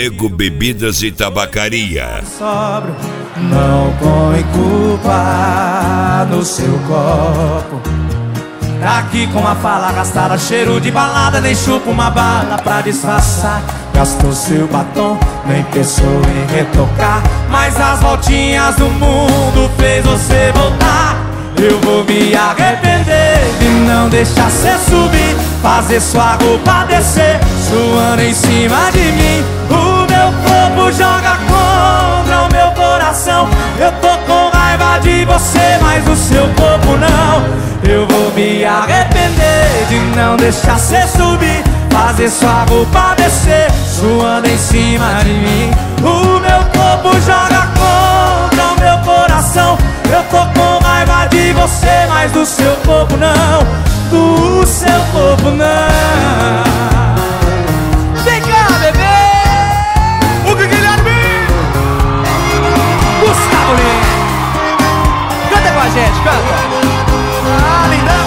Nego Bebidas e Tabacaria. Sobro, não põe culpa no seu copo. Tá aqui com a fala gastada, cheiro de balada, nem chupa uma bala pra disfarçar. Gastou seu batom, nem pensou em retocar, mas as voltinhas do mundo fez você voltar. Eu vou me arrepender de não deixar cê subir, fazer sua roupa descer, suando em cima de mim. O meu corpo joga contra o meu coração. Eu tô com raiva de você, mas o seu corpo não. Eu vou me arrepender de não deixar cê subir, fazer sua roupa descer, suando em cima de mim. O meu corpo joga contra o meu coração. Eu tô com raiva de você, mas do seu corpo não. Do seu corpo não. Vem cá, bebê! O Guilherme! Gustavo Lima! Canta com a gente, canta! Ah,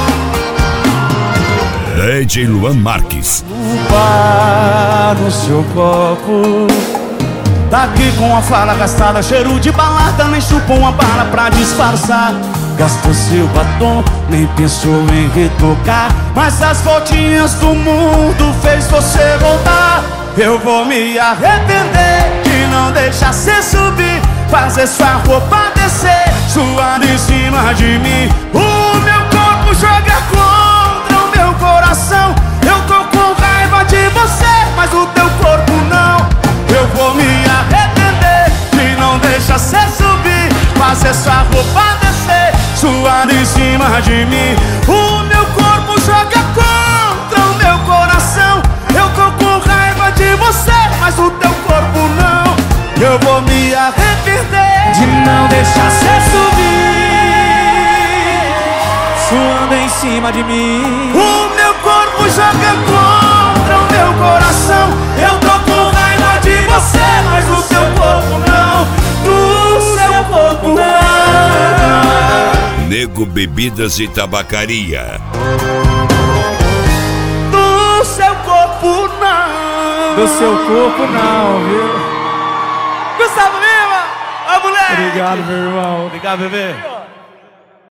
lindão! DJ Luan Marques. No seu copo, tá aqui com a fala gastada, cheiro de balada, nem chupou uma bala pra disfarçar. Gastou seu batom, nem pensou em retocar, mas as voltinhas do mundo fez você voltar. Eu vou me arrepender de não deixar cê subir, fazer sua roupa descer, suando em cima de mim. O meu corpo joga contra o meu coração. Eu tô com raiva de você, mas o teu corpo não. Eu vou me arrepender de não deixar cê subir, fazer sua roupa descer, suando em cima de mim. O meu corpo joga contra o meu coração. Eu tô com raiva de você, mas o teu corpo não. Eu vou me arrepender de não deixar cê subir, suando em cima de mim. O meu corpo joga contra o meu coração. Eu tô com raiva de você, mas do seu corpo não. Do seu corpo não. Nego Bebidas e Tabacaria. Do seu corpo não. Do seu corpo não, viu? Gustavo Lima! Ó, moleque! Obrigado, meu irmão. Obrigado, bebê.